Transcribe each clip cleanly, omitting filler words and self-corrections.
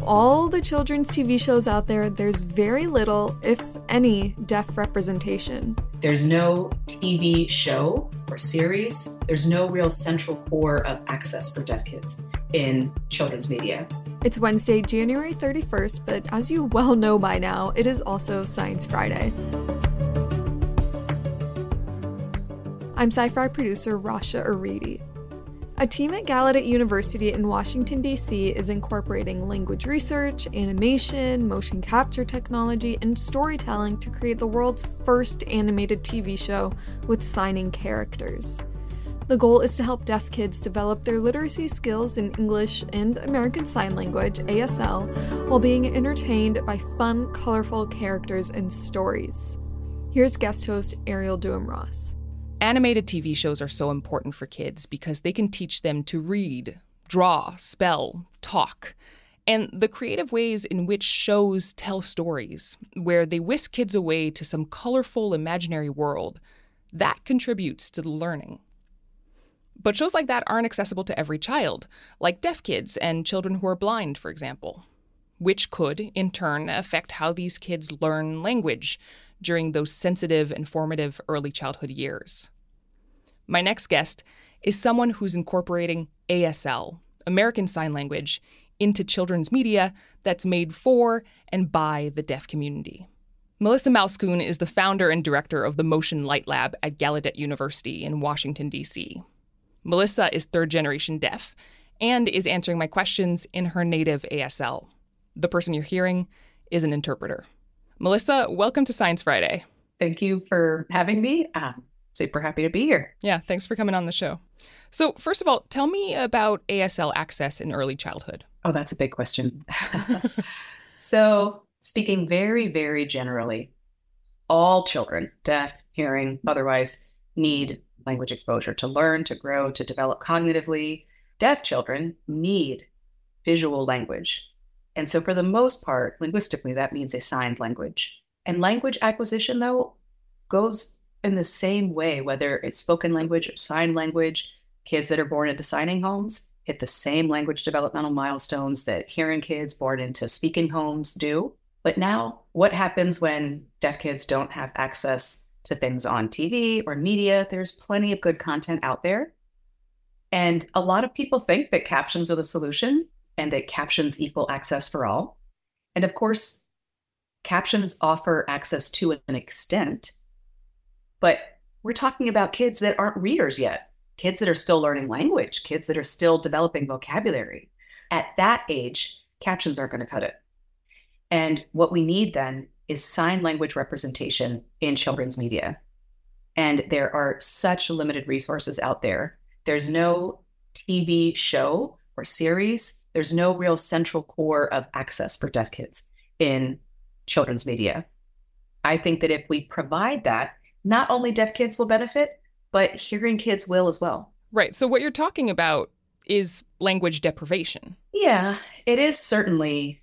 all the children's TV shows out there, there's very little, if any, deaf representation. There's no TV show or series. There's no real central core of access for deaf kids in children's media. It's Wednesday, January 31st, but as you well know by now, it is also Science Friday. I'm sci-fi producer Rasha Aridi. A team at Gallaudet University in Washington, D.C. is incorporating language research, animation, motion capture technology, and storytelling to create the world's first animated TV show with signing characters. The goal is to help deaf kids develop their literacy skills in English and American Sign Language, ASL, while being entertained by fun, colorful characters and stories. Here's guest host Ariel Duham-Ross. Animated TV shows are so important for kids because they can teach them to read, draw, spell, talk, and the creative ways in which shows tell stories, where they whisk kids away to some colorful imaginary world, that contributes to the learning. But shows like that aren't accessible to every child, like deaf kids and children who are blind, for example, which could, in turn, affect how these kids learn language during those sensitive and formative early childhood years. My next guest is someone who's incorporating ASL, American Sign Language, into children's media that's made for and by the deaf community. Melissa Malzkuhn is the founder and director of the Motion Light Lab at Gallaudet University in Washington, D.C. Melissa is third-generation deaf and is answering my questions in her native ASL. The person you're hearing is an interpreter. Melissa, welcome to Science Friday. Thank you for having me. Super happy to be here. Yeah, thanks for coming on the show. So first of all, tell me about ASL access in early childhood. Oh, that's a big question. So speaking very, very generally, all children, deaf, hearing, otherwise, need language exposure to learn, to grow, to develop cognitively. Deaf children need visual language. And so for the most part, linguistically, that means a signed language. And language acquisition, though, goes in the same way, whether it's spoken language or sign language. Kids that are born into signing homes hit the same language developmental milestones that hearing kids born into speaking homes do. But now, what happens when deaf kids don't have access to things on TV or media? There's plenty of good content out there. And a lot of people think that captions are the solution and that captions equal access for all. And of course, captions offer access to an extent, but we're talking about kids that aren't readers yet, kids that are still learning language, kids that are still developing vocabulary. At that age, captions aren't going to cut it. And what we need then is sign language representation in children's media. And there are such limited resources out there. There's no TV show or series. There's no real central core of access for deaf kids in children's media. I think that if we provide that, not only deaf kids will benefit, but hearing kids will as well. Right. So what you're talking about is language deprivation. Yeah, it is certainly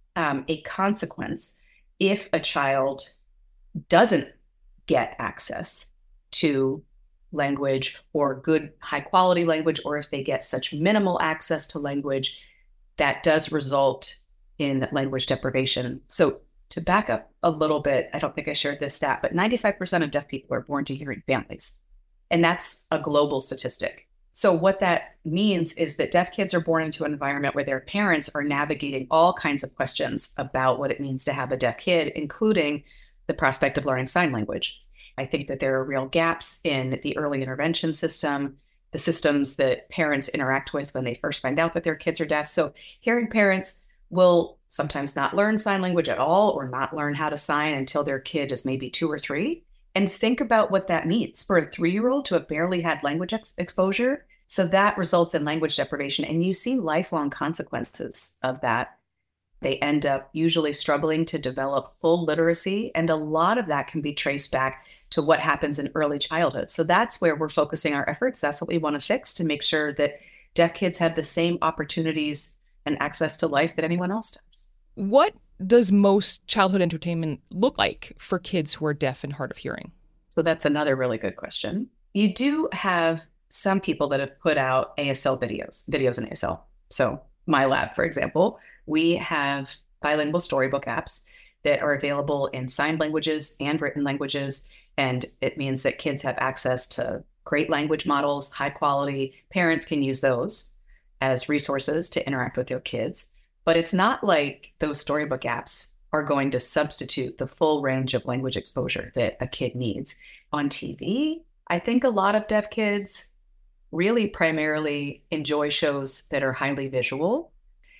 a consequence if a child doesn't get access to language or good high quality language, or if they get such minimal access to language, that does result in language deprivation. So to back up a little bit, I don't think I shared this stat, but 95% of deaf people are born to hearing families. And that's a global statistic. So what that means is that deaf kids are born into an environment where their parents are navigating all kinds of questions about what it means to have a deaf kid, including the prospect of learning sign language. I think that there are real gaps in the early intervention system, the systems that parents interact with when they first find out that their kids are deaf. So hearing parents will sometimes not learn sign language at all, or not learn how to sign until their kid is maybe 2 or 3. And think about what that means for a 3-year-old to have barely had language exposure. So that results in language deprivation. And you see lifelong consequences of that. They end up usually struggling to develop full literacy. And a lot of that can be traced back to what happens in early childhood. So that's where we're focusing our efforts. That's what we want to fix, to make sure that deaf kids have the same opportunities and access to life that anyone else does. What does most childhood entertainment look like for kids who are deaf and hard of hearing? So that's another really good question. You do have some people that have put out ASL videos in ASL. So my lab, for example, we have bilingual storybook apps that are available in signed languages and written languages. And it means that kids have access to great language models, high quality. Parents can use those as resources to interact with their kids. But it's not like those storybook apps are going to substitute the full range of language exposure that a kid needs. On TV, I think a lot of deaf kids really primarily enjoy shows that are highly visual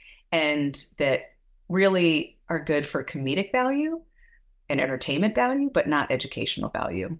and that really are good for comedic value and entertainment value, but not educational value.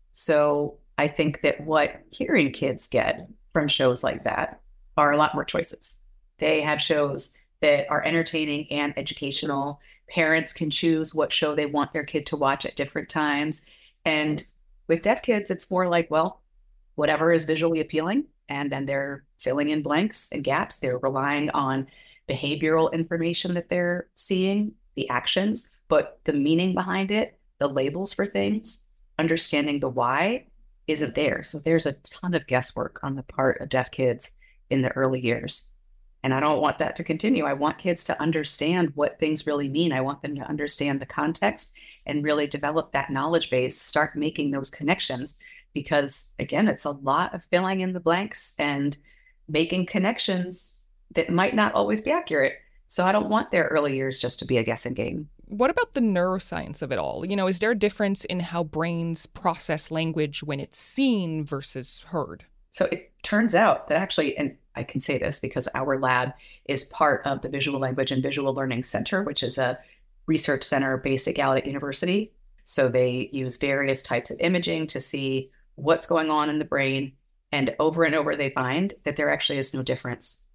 So I think that what hearing kids get from shows like that are a lot more choices. They have shows that are entertaining and educational. Parents can choose what show they want their kid to watch at different times. And with deaf kids, it's more like, well, whatever is visually appealing, and then they're filling in blanks and gaps. They're relying on behavioral information that they're seeing, the actions, but the meaning behind it, the labels for things, understanding the why isn't there. So there's a ton of guesswork on the part of deaf kids in the early years. And I don't want that to continue. I want kids to understand what things really mean. I want them to understand the context and really develop that knowledge base, start making those connections. Because again, it's a lot of filling in the blanks and making connections that might not always be accurate. So I don't want their early years just to be a guessing game. What about the neuroscience of it all? Is there a difference in how brains process language when it's seen versus heard? So it turns out that actually, and I can say this because our lab is part of the Visual Language and Visual Learning Center, which is a research center based at Gallaudet University. So they use various types of imaging to see what's going on in the brain. And over they find that there actually is no difference.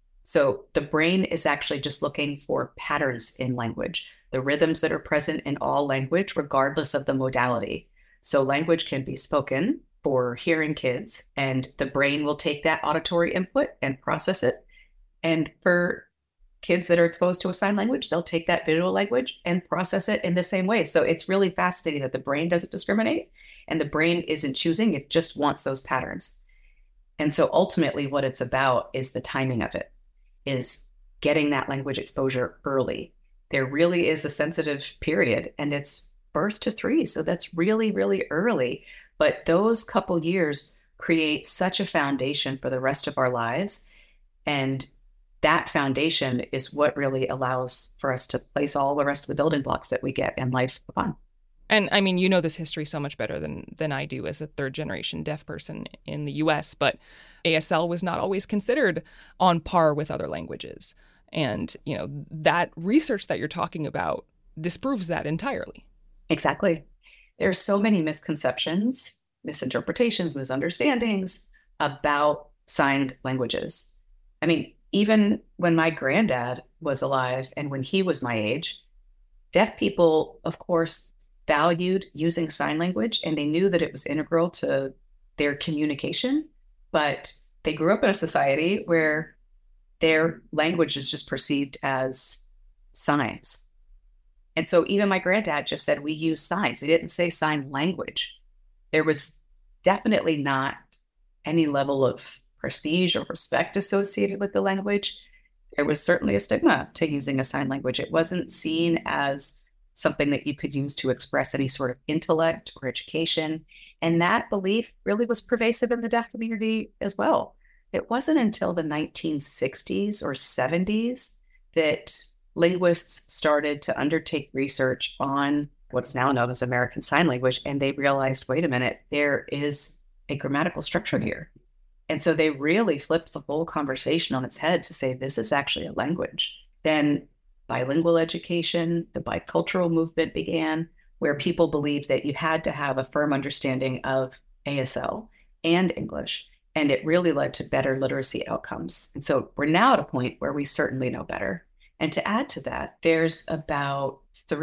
So the brain is actually just looking for patterns in language, the rhythms that are present in all language, regardless of the modality. So language can be spoken for hearing kids, and the brain will take that auditory input and process it. And for kids that are exposed to a sign language, they'll take that visual language and process it in the same way. So it's really fascinating that the brain doesn't discriminate and the brain isn't choosing, it just wants those patterns. And so ultimately what it's about is the timing of it, is getting that language exposure early. There really is a sensitive period, and it's birth to 3. So that's really, really early. But those couple years create such a foundation for the rest of our lives. And that foundation is what really allows for us to place all the rest of the building blocks that we get in life upon. And I mean, this history so much better than I do as a third-generation deaf person in the U.S., but ASL was not always considered on par with other languages. And, that research that you're talking about disproves that entirely. Exactly. There's so many misconceptions, misinterpretations, misunderstandings about signed languages. I mean, even when my granddad was alive and when he was my age, deaf people, of course, valued using sign language, and they knew that it was integral to their communication, but they grew up in a society where their language is just perceived as signs. And so even my granddad just said, we use signs. They didn't say sign language. There was definitely not any level of prestige or respect associated with the language. There was certainly a stigma to using a sign language. It wasn't seen as something that you could use to express any sort of intellect or education. And that belief really was pervasive in the deaf community as well. It wasn't until the 1960s or 70s that linguists started to undertake research on what's now known as American Sign Language, and they realized, wait a minute, there is a grammatical structure here. And so they really flipped the whole conversation on its head to say, this is actually a language. Then bilingual education, the bicultural movement began, where people believed that you had to have a firm understanding of ASL and English. And it really led to better literacy outcomes. And so we're now at a point where we certainly know better. And to add to that, there's about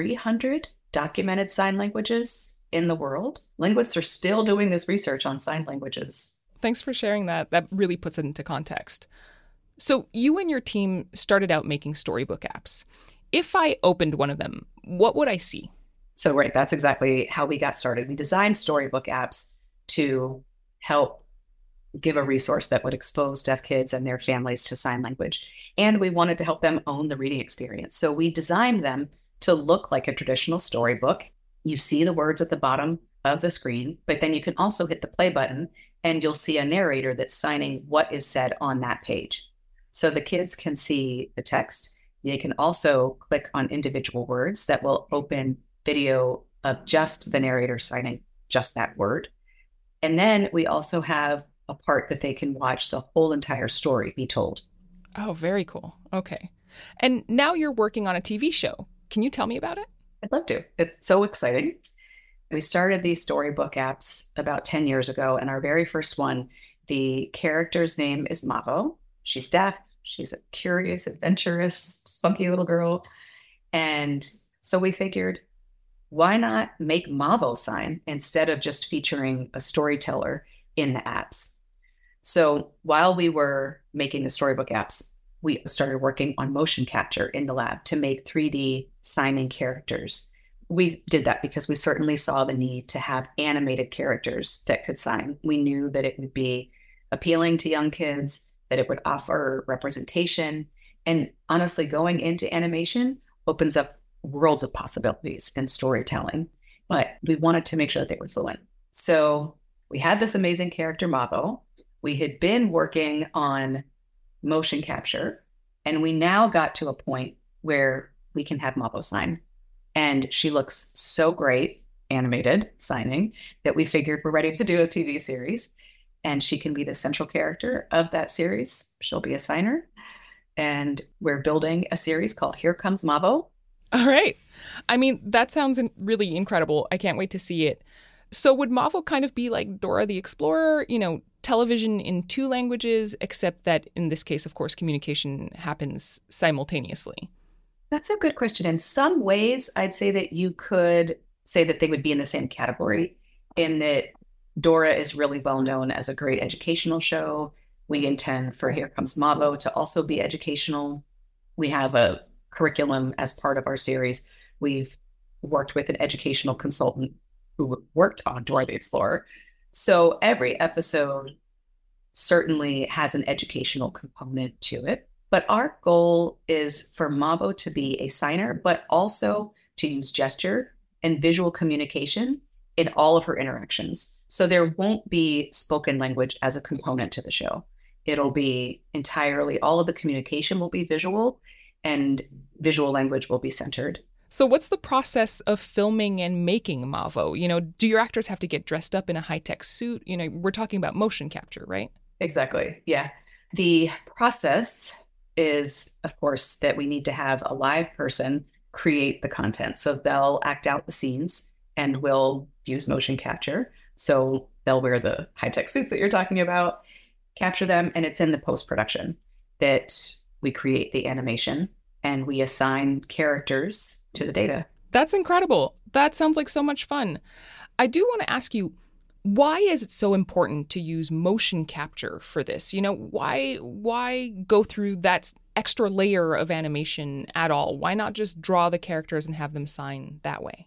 300 documented sign languages in the world. Linguists are still doing this research on sign languages. Thanks for sharing that. That really puts it into context. So you and your team started out making storybook apps. If I opened one of them, what would I see? So right, that's exactly how we got started. We designed storybook apps to help give a resource that would expose deaf kids and their families to sign language. And we wanted to help them own the reading experience. So we designed them to look like a traditional storybook. You see the words at the bottom of the screen, but then you can also hit the play button and you'll see a narrator that's signing what is said on that page. So the kids can see the text. They can also click on individual words that will open video of just the narrator signing just that word. And then we also have a part that they can watch the whole entire story be told. Oh, very cool. Okay. And now you're working on a TV show. Can you tell me about it? I'd love to. It's so exciting. We started these storybook apps about 10 years ago, and our very first one, the character's name is Mavo. She's deaf. She's a curious, adventurous, spunky little girl. And so we figured, why not make Mavo sign instead of just featuring a storyteller in the apps? So while we were making the storybook apps, we started working on motion capture in the lab to make 3D signing characters. We did that because we certainly saw the need to have animated characters that could sign. We knew that it would be appealing to young kids, that it would offer representation. And honestly, going into animation opens up worlds of possibilities in storytelling. But we wanted to make sure that they were fluent. So we had this amazing character, Mavo. We had been working on motion capture, and we now got to a point where we can have Mavo sign. And she looks so great, animated, signing, that we figured we're ready to do a TV series. And she can be the central character of that series. She'll be a signer. And we're building a series called Here Comes Mavo. All right. I mean, that sounds really incredible. I can't wait to see it. So would Mavo kind of be like Dora the Explorer, television in 2 languages, except that in this case, of course, communication happens simultaneously? That's a good question. In some ways, I'd say that you could say that they would be in the same category, in that Dora is really well known as a great educational show. We intend for Here Comes Mavo to also be educational. We have a curriculum as part of our series. We've worked with an educational consultant who worked on Dora the Explorer. So every episode certainly has an educational component to it. But our goal is for Mavo to be a signer, but also to use gesture and visual communication in all of her interactions. So there won't be spoken language as a component to the show. It'll be entirely, all of the communication will be visual, and visual language will be centered. So what's the process of filming and making Mavo? Do your actors have to get dressed up in a high-tech suit? We're talking about motion capture, right? Exactly. Yeah. The process is, of course, that we need to have a live person create the content. So they'll act out the scenes and we'll use motion capture. So they'll wear the high-tech suits that you're talking about, capture them, and it's in the post-production that we create the animation and we assign characters to the data. That's incredible. That sounds like so much fun. I do want to ask you, why is it so important to use motion capture for this? Why go through that extra layer of animation at all? Why not just draw the characters and have them sign that way?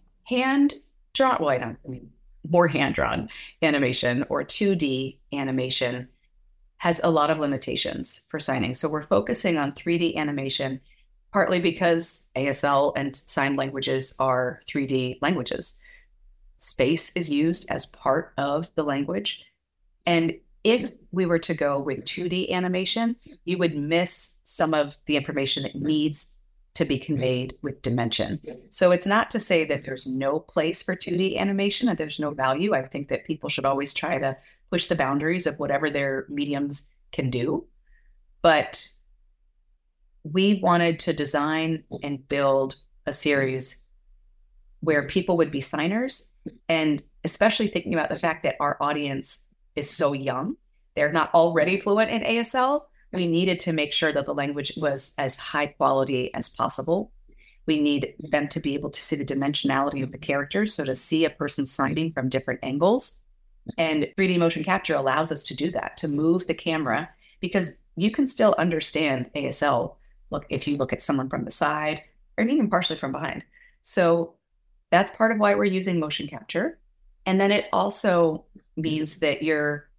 More hand-drawn animation or 2D animation has a lot of limitations for signing. So we're focusing on 3D animation, partly because ASL and sign languages are 3D languages. Space is used as part of the language. And if we were to go with 2D animation, you would miss some of the information that needs to be conveyed with dimension. So it's not to say that there's no place for 2D animation and there's no value. I think that people should always try to push the boundaries of whatever their mediums can do. But we wanted to design and build a series where people would be signers, and especially thinking about the fact that our audience is so young, they're not already fluent in ASL. We needed to make sure that the language was as high quality as possible. We need them to be able to see the dimensionality of the characters, so to see a person signing from different angles. And 3D motion capture allows us to do that, to move the camera, because you can still understand ASL. Look, if you look at someone from the side or even partially from behind. So that's part of why we're using motion capture. And then it also means that you're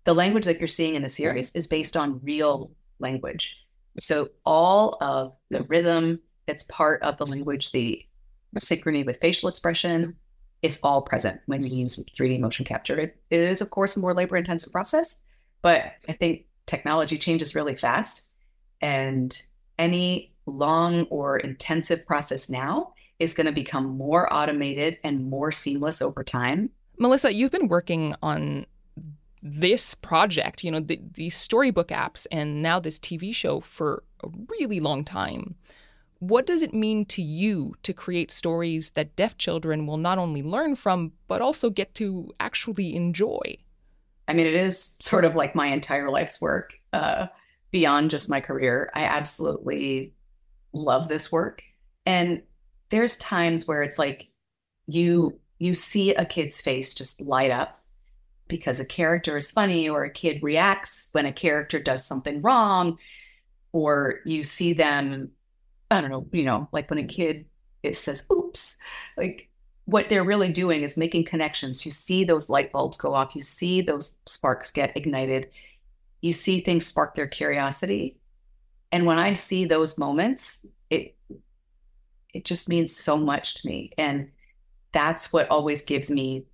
The language that you're seeing in the series is based on real language. So all of the rhythm that's part of the language, the synchrony with facial expression, is all present when you use 3D motion capture. It is, of course, a more labor-intensive process, but I think technology changes really fast, and any long or intensive process now is going to become more automated and more seamless over time. Melissa, you've been working on this project, these storybook apps and now this TV show for a really long time. What does it mean to you to create stories that deaf children will not only learn from, but also get to actually enjoy? I mean, it is sort of like my entire life's work, beyond just my career. I absolutely love this work. And there's times where it's like you see a kid's face just light up because a character is funny, or a kid reacts when a character does something wrong, or you see them, I don't know, like when a kid says, oops, like what they're really doing is making connections. You see those light bulbs go off. You see those sparks get ignited. You see things spark their curiosity. And when I see those moments, it just means so much to me. And that's what always gives me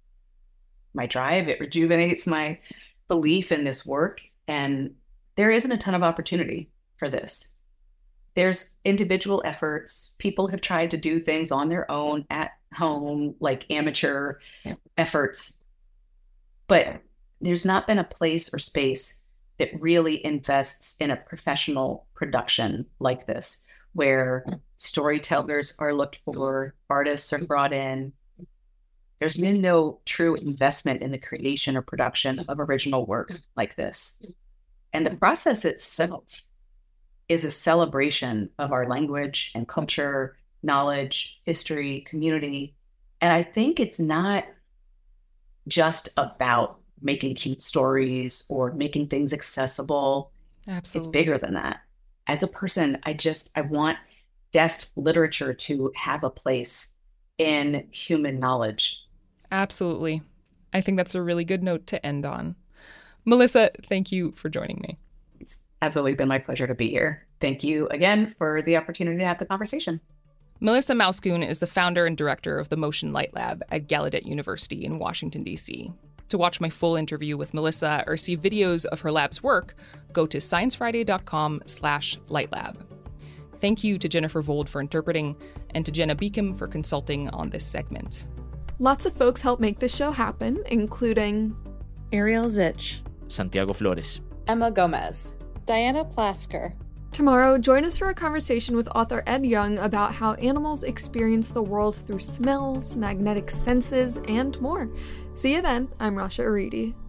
my drive. It rejuvenates my belief in this work. And there isn't a ton of opportunity for this. There's individual efforts. People have tried to do things on their own at home, like amateur efforts. But there's not been a place or space that really invests in a professional production like this, where storytellers are looked for, artists are brought in. There's been no true investment in the creation or production of original work like this. And the process itself is a celebration of our language and culture, knowledge, history, community. And I think it's not just about making cute stories or making things accessible. Absolutely. It's bigger than that. As a person, I want deaf literature to have a place in human knowledge. Absolutely. I think that's a really good note to end on. Melissa, thank you for joining me. It's absolutely been my pleasure to be here. Thank you again for the opportunity to have the conversation. Melissa Malzkuhn is the founder and director of the Motion Light Lab at Gallaudet University in Washington, D.C. To watch my full interview with Melissa or see videos of her lab's work, go to sciencefriday.com/lightlab. Thank you to Jennifer Vold for interpreting, and to Jenna Beacom for consulting on this segment. Lots of folks help make this show happen, including Ariel Zich, Santiago Flores, Emma Gomez, Diana Plasker. Tomorrow, join us for a conversation with author Ed Young about how animals experience the world through smells, magnetic senses, and more. See you then. I'm Rasha Aridi.